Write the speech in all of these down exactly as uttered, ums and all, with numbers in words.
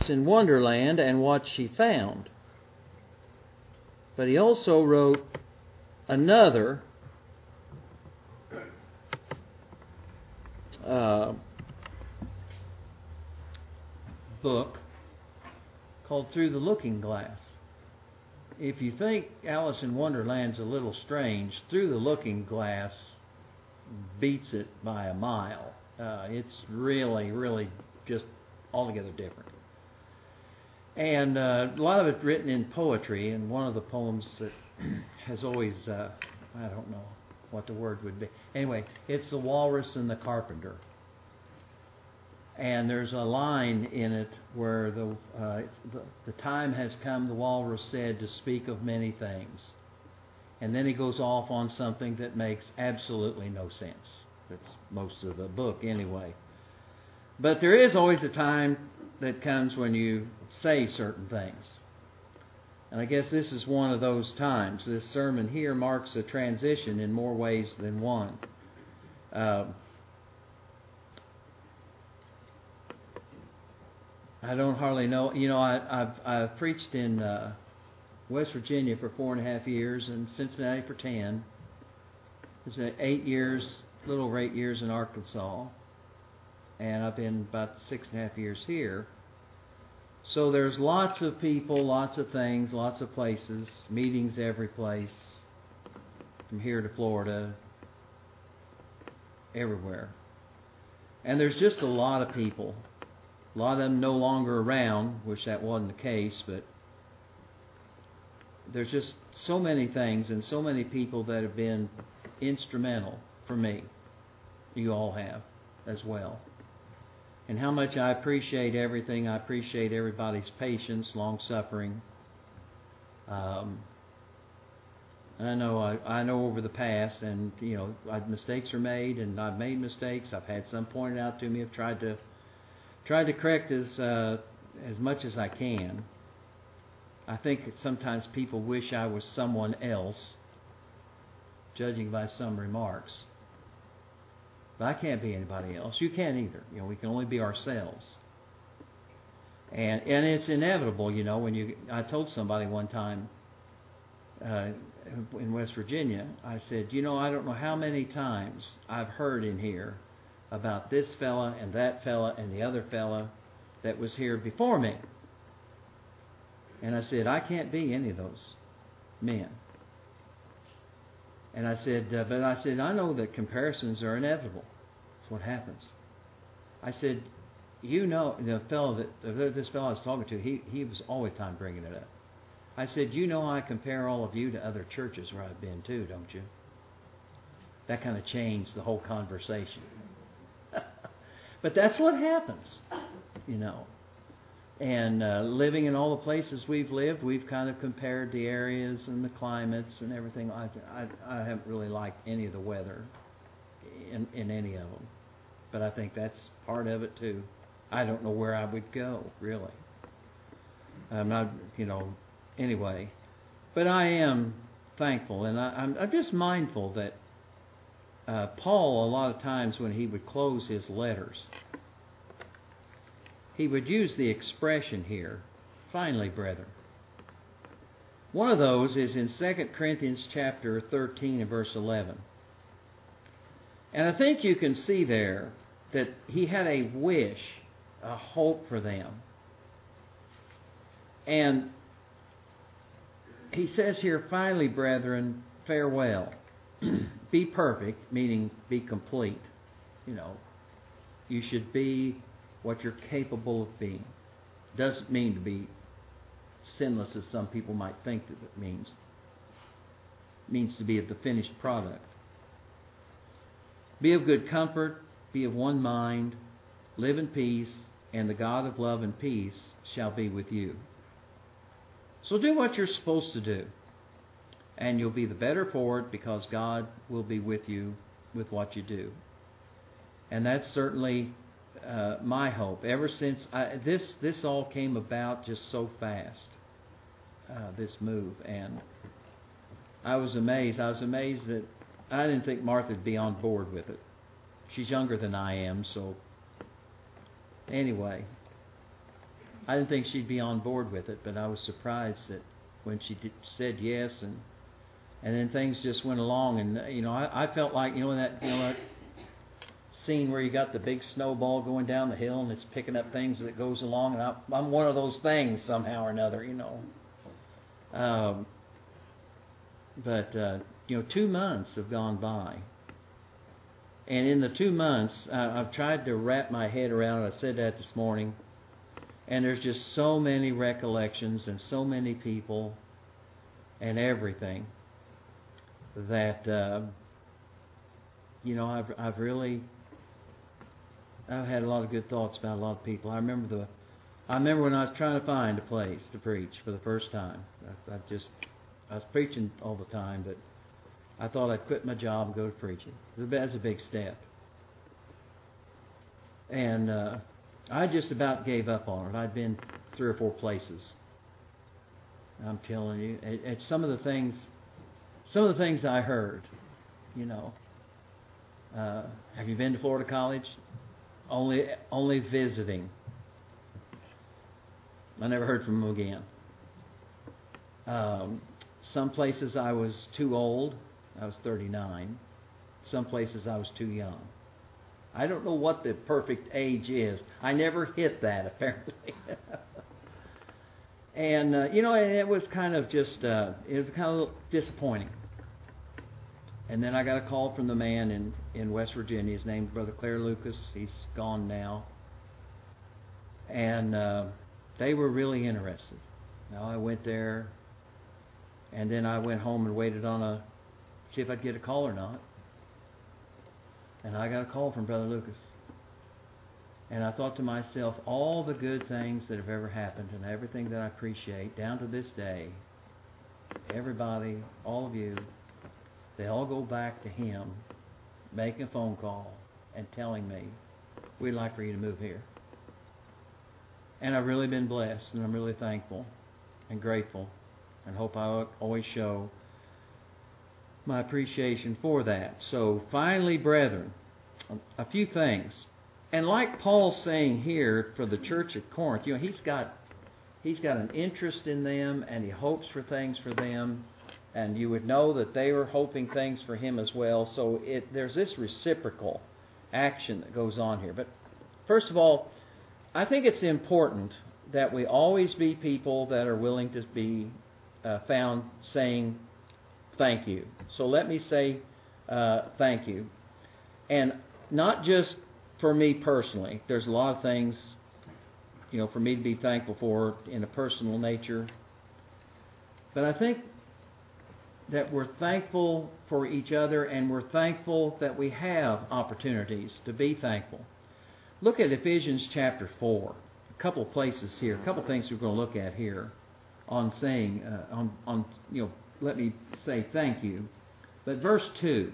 Alice in Wonderland and what she found. But he also wrote another uh, book called Through the Looking Glass. If you think Alice in Wonderland's a little strange, Through the Looking Glass beats it by a mile. Uh, it's really, really just altogether different. And uh, a lot of it written in poetry, and one of the poems that has always, uh, I don't know what the word would be. Anyway, it's The Walrus and the Carpenter. And there's a line in it where the, uh, the the time has come, the walrus said, to speak of many things. And then he goes off on something that makes absolutely no sense. That's most of the book anyway. But there is always a time that comes when you say certain things. And I guess this is one of those times. This sermon here marks a transition in more ways than one. Uh, I don't hardly know. You know, I, I've, I've preached in uh, West Virginia for four and a half years and Cincinnati for ten. It's eight years, a little over eight years in Arkansas. And I've been about six and a half years here. So there's lots of people, lots of things, lots of places, meetings every place, from here to Florida, everywhere. And there's just a lot of people. A lot of them no longer around. Wish that wasn't the case, but there's just so many things and so many people that have been instrumental for me. You all have as well. And how much I appreciate everything. I appreciate everybody's patience, long-suffering. Um, I know I, I know over the past, and you know, I, mistakes are made, and I've made mistakes. I've had some pointed out to me. I've tried to tried to correct as uh, as much as I can. I think that sometimes people wish I was someone else, judging by some remarks. But I can't be anybody else. You can't either. You know, we can only be ourselves. And and it's inevitable, you know, when you... I told somebody one time uh, in West Virginia, I said, you know, I don't know how many times I've heard in here about this fella and that fella and the other fella that was here before me. And I said, I can't be any of those men. And I said, uh, but I said, I know that comparisons are inevitable. That's what happens. I said, you know, the fellow that this fellow I was talking to, he he was always time bringing it up. I said, you know, I compare all of you to other churches where I've been too, don't you? That kind of changed the whole conversation. But that's what happens, you know. And uh, living in all the places we've lived, we've kind of compared the areas and the climates and everything. I, I, I haven't really liked any of the weather in, in any of them. But I think that's part of it too. I don't know where I would go, really. I'm not, you know, anyway. But I am thankful, and I, I'm, I'm just mindful that uh, Paul, a lot of times when he would close his letters, he would use the expression here, finally, brethren. One of those is in Second Corinthians chapter thirteen and verse eleven. And I think you can see there that he had a wish, a hope for them. And he says here, finally, brethren, farewell. Be perfect, meaning be complete. You know, you should be what you're capable of being. Doesn't mean to be sinless as some people might think that it means. It means to be of the finished product. Be of good comfort, be of one mind, live in peace, and the God of love and peace shall be with you. So do what you're supposed to do, and you'll be the better for it because God will be with you with what you do. And that's certainly uh, my hope. Ever since I, this this all came about just so fast, uh, this move, and I was amazed. I was amazed that I didn't think Martha'd be on board with it. She's younger than I am, so anyway. I didn't think she'd be on board with it, but I was surprised that when she did, said yes, and and then things just went along, and you know, I, I felt like, you know, that you know that scene where you got the big snowball going down the hill and it's picking up things as it goes along, and I, I'm one of those things somehow or another, you know. Um, but uh, you know, two months have gone by. And in the two months, uh, I've tried to wrap my head around it. I said that this morning. And there's just so many recollections and so many people and everything that, uh, you know, I've, I've really, I've had a lot of good thoughts about a lot of people. I remember the, I remember when I was trying to find a place to preach for the first time. I, I just, I was preaching all the time, but I thought I'd quit my job and go to preaching. That's a big step. And uh, I just about gave up on it. I'd been three or four places. I'm telling you, it, it's some of the things, some of the things I heard. You know, uh, have you been to Florida College? Only, only visiting. I never heard from them again. Um, some places I was too old. I was thirty-nine. Some places I was too young. I don't know what the perfect age is. I never hit that, apparently. and, uh, you know, it was kind of just, uh, it was kind of disappointing. And then I got a call from the man in, in West Virginia. His name's Brother Claire Lucas. He's gone now. And uh, they were really interested. Now, I went there, and then I went home and waited on a, see if I'd get a call or not. And I got a call from Brother Lucas. And I thought to myself, all the good things that have ever happened and everything that I appreciate down to this day, everybody, all of you, they all go back to him making a phone call and telling me, we'd like for you to move here. And I've really been blessed, and I'm really thankful and grateful, and hope I always show my appreciation for that. So finally, brethren, a few things. And like Paul's saying here for the church at Corinth, you know, he's got he's got an interest in them, and he hopes for things for them, and you would know that they were hoping things for him as well. So it there's this reciprocal action that goes on here. But first of all, I think it's important that we always be people that are willing to be uh, found saying thank you. So let me say uh, thank you. And not just for me personally. There's a lot of things, you know, for me to be thankful for in a personal nature. But I think that we're thankful for each other, and we're thankful that we have opportunities to be thankful. Look at Ephesians chapter four. A couple of places here, a couple of things we're going to look at here on saying, uh, on, on, you know, let me say thank you. But verse two,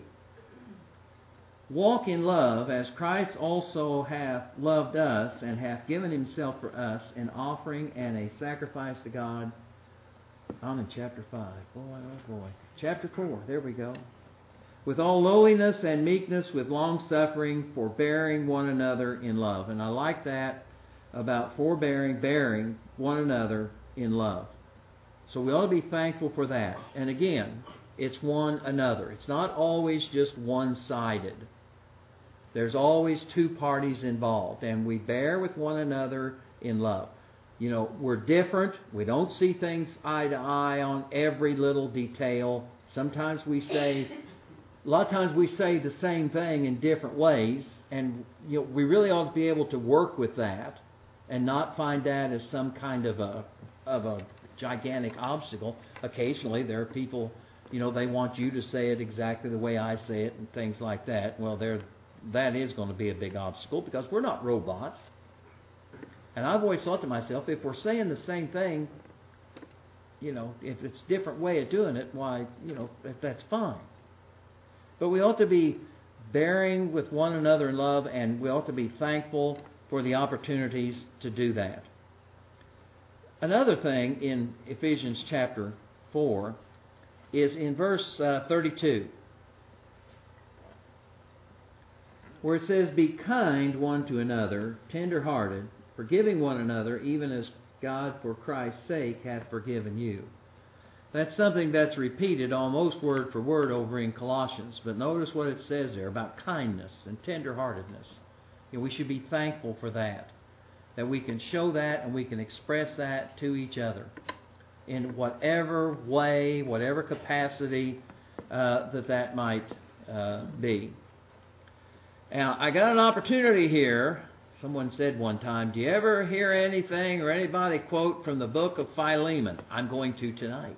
walk in love as Christ also hath loved us and hath given himself for us, an offering and a sacrifice to God. I'm in chapter five. Boy, oh boy. Chapter four, there we go. With all lowliness and meekness, with long suffering, forbearing one another in love. And I like that about forbearing, bearing one another in love. So we ought to be thankful for that. And again, it's one another. It's not always just one-sided. There's always two parties involved. And we bear with one another in love. You know, we're different. We don't see things eye to eye on every little detail. Sometimes we say, a lot of times we say the same thing in different ways. And you know, we really ought to be able to work with that and not find that as some kind of a of a gigantic obstacle. Occasionally there are people, you know, they want you to say it exactly the way I say it and things like that. Well, there, that is going to be a big obstacle because we're not robots. And I've always thought to myself, if we're saying the same thing, you know, if it's a different way of doing it, why, you know, that's fine. But we ought to be bearing with one another in love, and we ought to be thankful for the opportunities to do that. Another thing in Ephesians chapter four is in verse uh, thirty-two, where it says, be kind one to another, tender-hearted, forgiving one another, even as God for Christ's sake hath forgiven you. That's something that's repeated almost word for word over in Colossians. But notice what it says there about kindness and tenderheartedness. You know, we should be thankful for that. That we can show that and we can express that to each other in whatever way, whatever capacity uh, that that might uh, be. Now, I got an opportunity here. Someone said one time, do you ever hear anything or anybody quote from the book of Philemon? I'm going to tonight.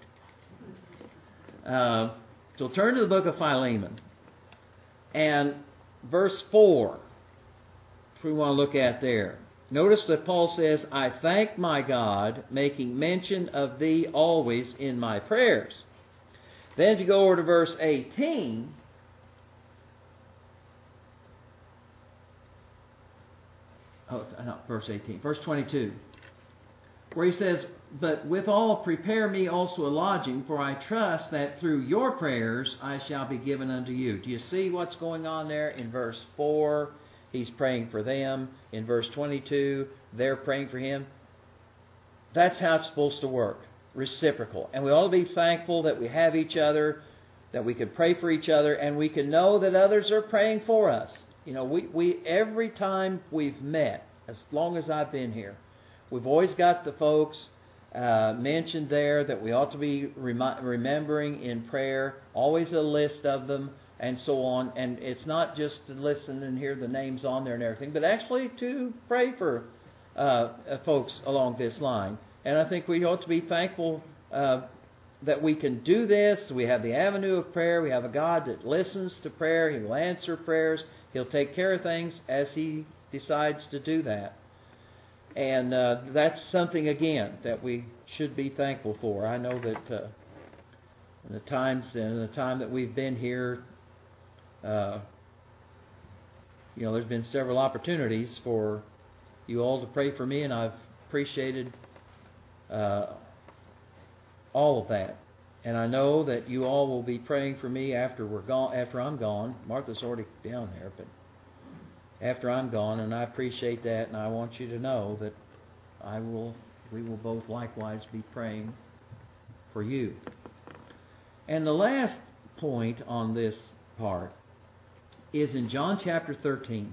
Uh, so turn to the book of Philemon. And verse four, which we want to look at there. Notice that Paul says, I thank my God, making mention of thee always in my prayers. Then if you go over to verse eighteen, oh, not verse eighteen, verse twenty-two, where he says, but withal prepare me also a lodging, for I trust that through your prayers I shall be given unto you. Do you see what's going on there? In verse four, he's praying for them. In verse twenty-two, they're praying for him. That's how it's supposed to work. Reciprocal. And we ought to be thankful that we have each other, that we can pray for each other, and we can know that others are praying for us. You know, we, we every time we've met, as long as I've been here, we've always got the folks uh, mentioned there that we ought to be remi- remembering in prayer, always a list of them, and so on. And it's not just to listen and hear the names on there and everything, but actually to pray for uh, folks along this line. And I think we ought to be thankful uh, that we can do this. We have the avenue of prayer. We have a God that listens to prayer. He will answer prayers. He'll take care of things as He decides to do that. And uh, that's something, again, that we should be thankful for. I know that uh, in the times in the time that we've been here, uh, you know, there's been several opportunities for you all to pray for me, and I've appreciated uh, all of that. And I know that you all will be praying for me after we're gone. After I'm gone, Martha's already down there, but after I'm gone, and I appreciate that, and I want you to know that I will. We will both likewise be praying for you. And the last point on this part is in John chapter thirteen.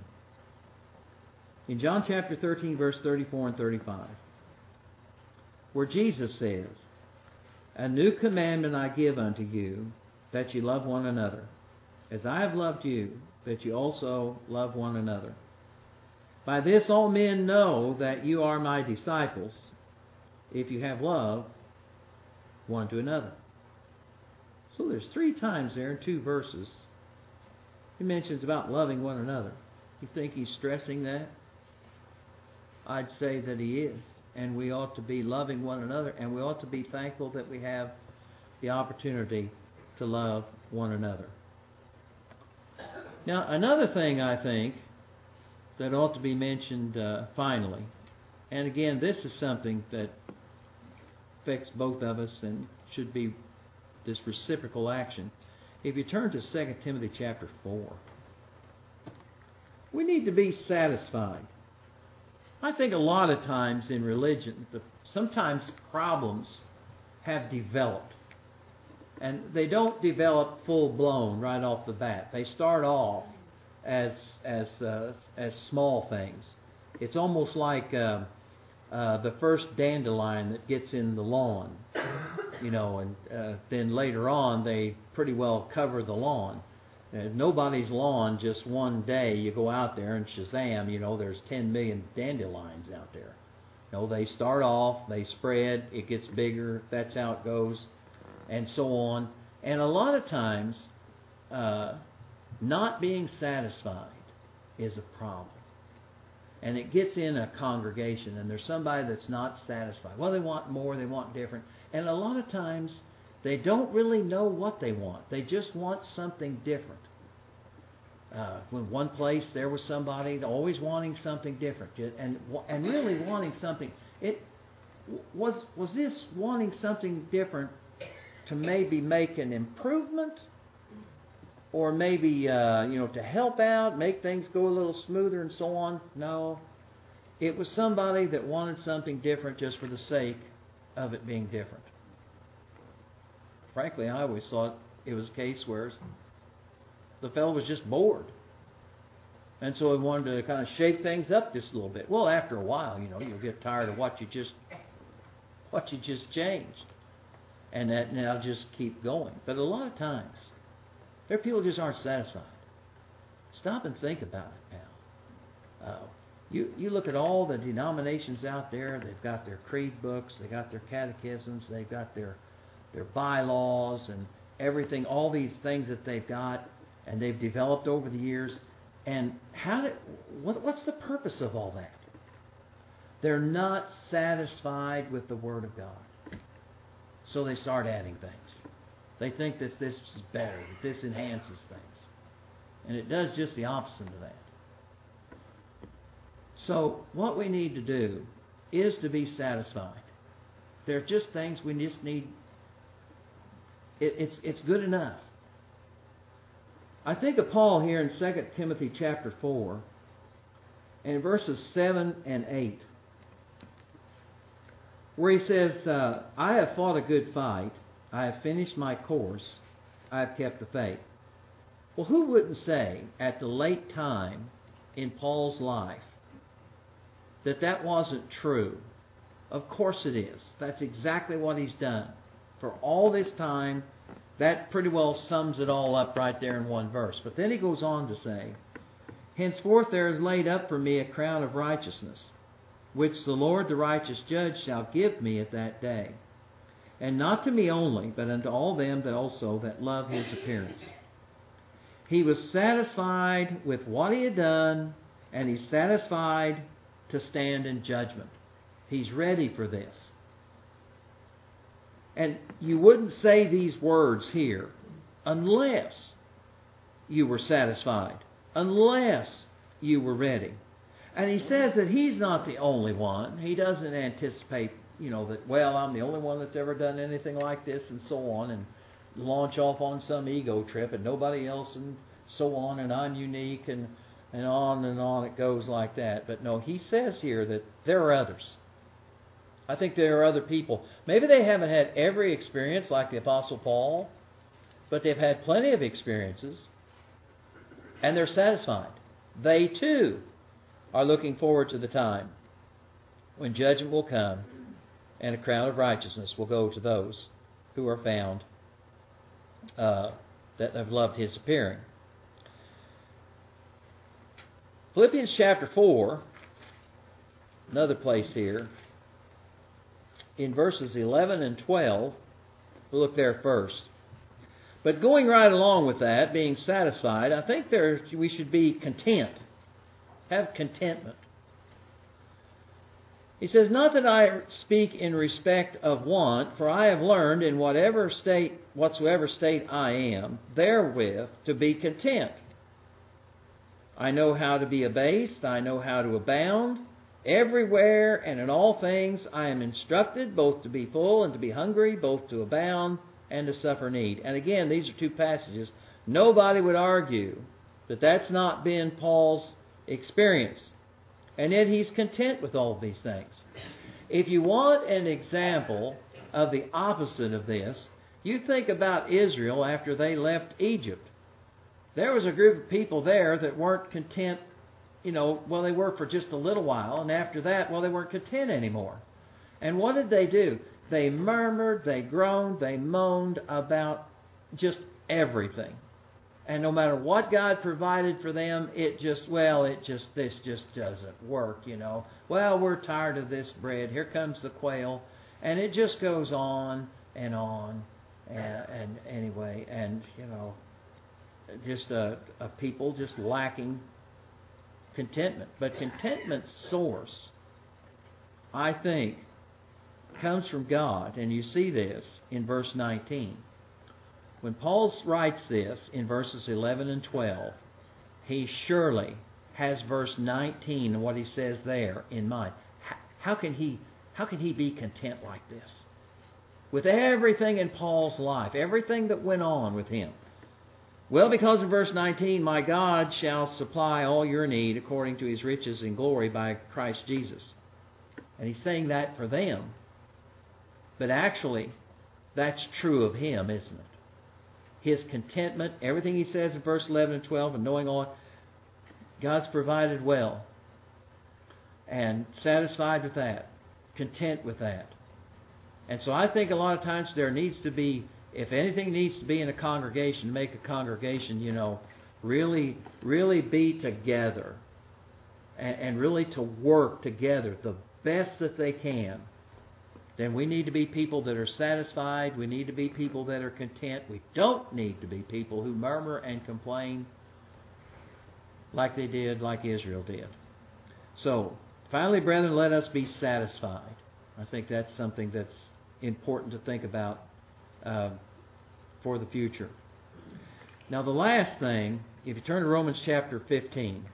In John chapter thirteen, verse thirty-four and thirty-five, where Jesus says, a new commandment I give unto you, that you love one another, as I have loved you, that you also love one another. By this all men know that you are my disciples, if you have love one to another. So there's three times there in two verses he mentions about loving one another. You think he's stressing that? I'd say that he is. And we ought to be loving one another, and we ought to be thankful that we have the opportunity to love one another. Now, another thing I think that ought to be mentioned uh, finally, and again, this is something that affects both of us and should be this reciprocal action. If you turn to Second Timothy chapter four, we need to be satisfied. I think a lot of times in religion, the, sometimes problems have developed. And they don't develop full-blown right off the bat. They start off as as uh, as small things. It's almost like uh, uh, the first dandelion that gets in the lawn, you know, and uh, then later on they pretty well cover the lawn. Uh, nobody's lawn just one day you go out there and shazam, you know, there's ten million dandelions out there. You know, they start off, they spread, it gets bigger, that's how it goes, and so on. And a lot of times, uh, not being satisfied is a problem. And it gets in a congregation, and there's somebody that's not satisfied. Well, they want more, they want different. And a lot of times, they don't really know what they want. They just want something different. Uh, when one place there was somebody always wanting something different, and and really wanting something. It was was this wanting something different to maybe make an improvement, or maybe uh, you know to help out, make things go a little smoother, and so on. No, It was somebody that wanted something different just for the sake of it being different. Frankly, I always thought it was a case where the fellow was just bored. And so he wanted to kind of shake things up just a little bit. Well, after a while, you know, you'll get tired of what you just what you just changed. And that now just keep going. But a lot of times, there are people who just aren't satisfied. Stop and think about it now. Uh, you, you look at all the denominations out there. They've got their creed books. They've got their catechisms. They've got their, their bylaws and everything, all these things that they've got and they've developed over the years. And how did, what, what's the purpose of all that? They're not satisfied with the Word of God. So they start adding things. They think that this is better, that this enhances things. And it does just the opposite of that. So what we need to do is to be satisfied. There are just things we just need. It, it's, it's good enough. I think of Paul here in Second Timothy chapter four, and verses seven and eight, where he says, uh, I have fought a good fight, I have finished my course, I have kept the faith. Well, who wouldn't say at the late time in Paul's life that that wasn't true? Of course it is. That's exactly what he's done. For all this time, that pretty well sums it all up right there in one verse. But then he goes on to say, henceforth there is laid up for me a crown of righteousness, which the Lord the righteous judge shall give me at that day. And not to me only, but unto all them that also that love his appearance. He was satisfied with what he had done, and he's satisfied to stand in judgment. He's ready for this. And you wouldn't say these words here unless you were satisfied, unless you were ready. And he says that he's not the only one. He doesn't anticipate, you know, that, well, I'm the only one that's ever done anything like this and so on, and launch off on some ego trip and nobody else and so on, and I'm unique, and, and on and on it goes like that. But no, he says here that there are others. I think there are other people. Maybe they haven't had every experience like the Apostle Paul, but they've had plenty of experiences, and they're satisfied. They too are looking forward to the time when judgment will come and a crown of righteousness will go to those who are found uh, that have loved his appearing. Philippians chapter four, another place here, in verses eleven and twelve, we'll look there first. But going right along with that, being satisfied, I think there we should be content. Have contentment. He says, not that I speak in respect of want, for I have learned in whatever state, whatsoever state I am, therewith to be content. I know how to be abased, I know how to abound. Everywhere and in all things I am instructed, both to be full and to be hungry, both to abound and to suffer need. And again, these are two passages. Nobody would argue that that's not been Paul's experience. And yet he's content with all of these things. If you want an example of the opposite of this, you think about Israel after they left Egypt. There was a group of people there that weren't content, you know, well, they were for just a little while, and after that, well, they weren't content anymore. And what did they do? They murmured, they groaned, they moaned about just everything. And no matter what God provided for them, it just, well, it just, this just doesn't work, you know. Well, we're tired of this bread. Here comes the quail. And it just goes on and on. And, and anyway, and, you know, just a, a people just lacking contentment. But contentment's source, I think, comes from God. And you see this in verse nineteen. When Paul writes this in verses eleven and twelve, he surely has verse nineteen and what he says there in mind. How can he, how can he be content like this? With everything in Paul's life, everything that went on with him. Well, because in verse nineteen, my God shall supply all your need according to his riches in glory by Christ Jesus. And he's saying that for them. But actually, that's true of him, isn't it? His contentment, everything he says in verse eleven and twelve, and knowing all, God's provided well. And satisfied with that. Content with that. And so I think a lot of times there needs to be, if anything needs to be in a congregation, to make a congregation, you know, really, really be together. And, and really to work together the best that they can. Then we need to be people that are satisfied. We need to be people that are content. We don't need to be people who murmur and complain like they did, like Israel did. So, finally, brethren, let us be satisfied. I think that's something that's important to think about uh, for the future. Now, the last thing, if you turn to Romans chapter fifteen,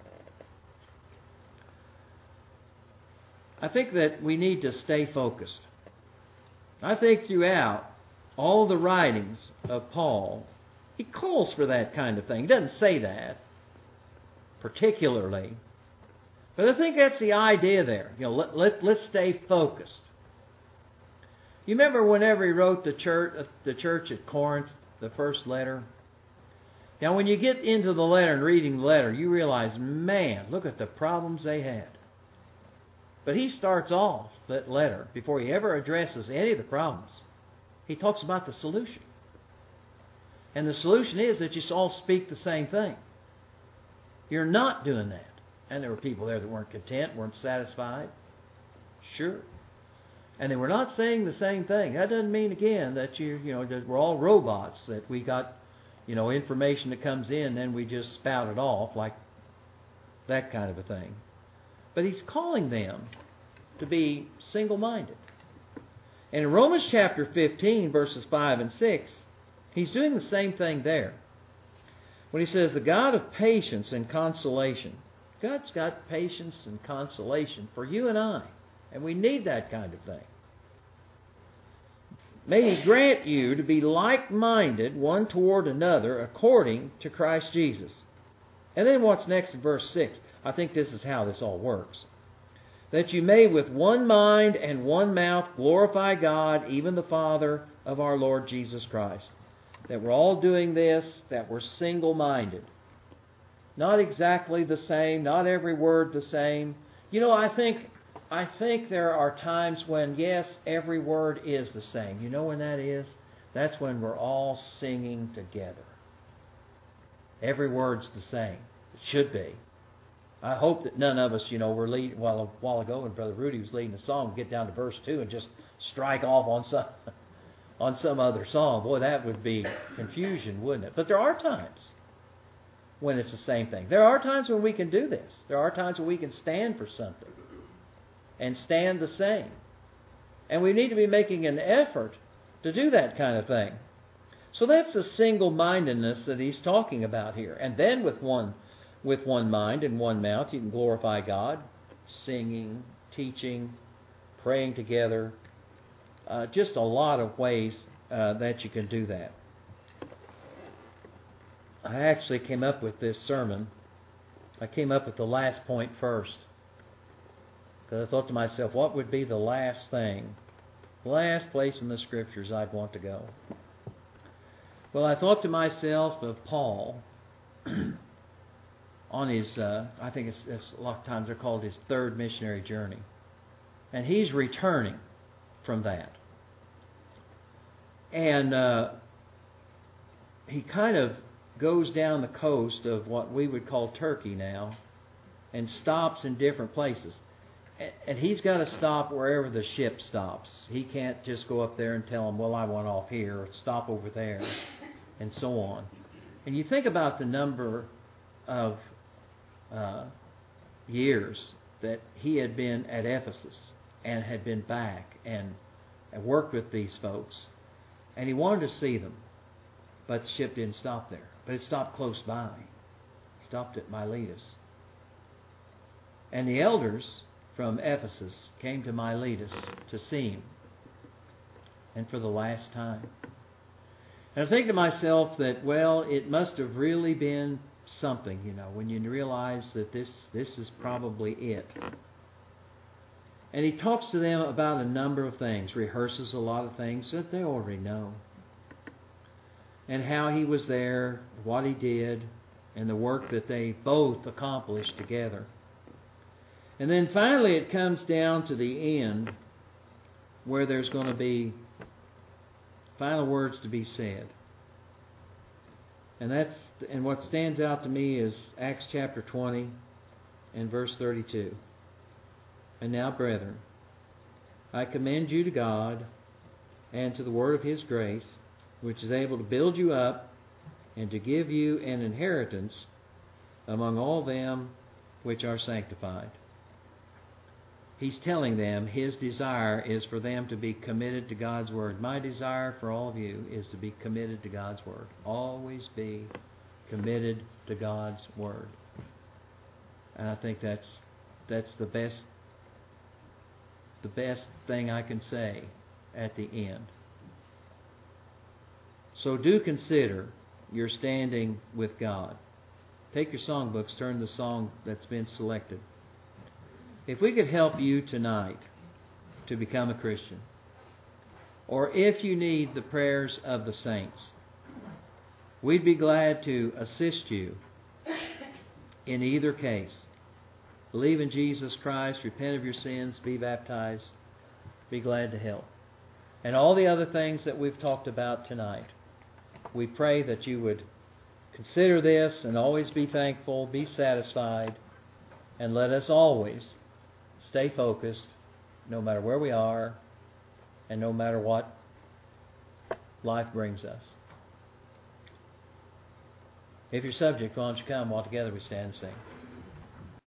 I think that we need to stay focused. I think throughout all the writings of Paul, he calls for that kind of thing. He doesn't say that particularly, but I think that's the idea there. You know, let, let, let's stay focused. You remember whenever he wrote the church, the church at Corinth, the first letter? Now, when you get into the letter and reading the letter, you realize, man, look at the problems they had. But he starts off that letter, before he ever addresses any of the problems, he talks about the solution. And the solution is that you all speak the same thing. You're not doing that. And there were people there that weren't content, weren't satisfied. Sure. And they were not saying the same thing. That doesn't mean, again, that you, you know, that we're all robots, that we got, you know, information that comes in, then we just spout it off like that kind of a thing. But he's calling them to be single-minded. And in Romans chapter fifteen, verses five and six, he's doing the same thing there. When he says, the God of patience and consolation. God's got patience and consolation for you and I. And we need that kind of thing. May he grant you to be like-minded one toward another according to Christ Jesus. And then what's next in verse six? I think this is how this all works. That you may with one mind and one mouth glorify God, even the Father of our Lord Jesus Christ. That we're all doing this, that we're single-minded. Not exactly the same, not every word the same. You know, I think I think there are times when, yes, every word is the same. You know when that is? That's when we're all singing together. Every word's the same. It should be. I hope that none of us, you know, were leading, well, a while ago when Brother Rudy was leading the song, get down to verse two and just strike off on some, on some other song. Boy, that would be confusion, wouldn't it? But there are times when it's the same thing. There are times when we can do this. There are times when we can stand for something and stand the same. And we need to be making an effort to do that kind of thing. So that's the single-mindedness that he's talking about here. And then with one with one mind and one mouth, you can glorify God, singing, teaching, praying together. Uh, just a lot of ways uh, that you can do that. I actually came up with this sermon. I came up with the last point first. Because I thought to myself, what would be the last thing, last place in the Scriptures I'd want to go? Well, I thought to myself of Paul on his, uh, I think it's, it's a lot of times they're called his third missionary journey. And he's returning from that. And uh, he kind of goes down the coast of what we would call Turkey now and stops in different places. And he's got to stop wherever the ship stops. He can't just go up there and tell them, well, I want off here, or stop over there, and so on. And you think about the number of uh, years that he had been at Ephesus and had been back and, and worked with these folks. And he wanted to see them, but the ship didn't stop there. But it stopped close by. It stopped at Miletus. And the elders from Ephesus came to Miletus to see him, and for the last time. And I think to myself that, well, it must have really been something, you know, when you realize that this, this is probably it. And he talks to them about a number of things, rehearses a lot of things that they already know. And how he was there, what he did, and the work that they both accomplished together. And then finally it comes down to the end where there's going to be final words to be said. And that's and what stands out to me is Acts chapter twenty and verse thirty-two. And now, brethren, I commend you to God and to the word of His grace, which is able to build you up and to give you an inheritance among all them which are sanctified. He's telling them his desire is for them to be committed to God's Word. My desire for all of you is to be committed to God's Word. Always be committed to God's Word. And I think that's that's the best the best thing I can say at the end. So do consider your standing with God. Take your songbooks, turn to the song that's been selected. If we could help you tonight to become a Christian, or if you need the prayers of the saints, we'd be glad to assist you in either case. Believe in Jesus Christ, repent of your sins, be baptized, be glad to help. And all the other things that we've talked about tonight, we pray that you would consider this and always be thankful, be satisfied, and let us always stay focused, no matter where we are, and no matter what life brings us. If you're subject, why don't you come while together we stand and sing.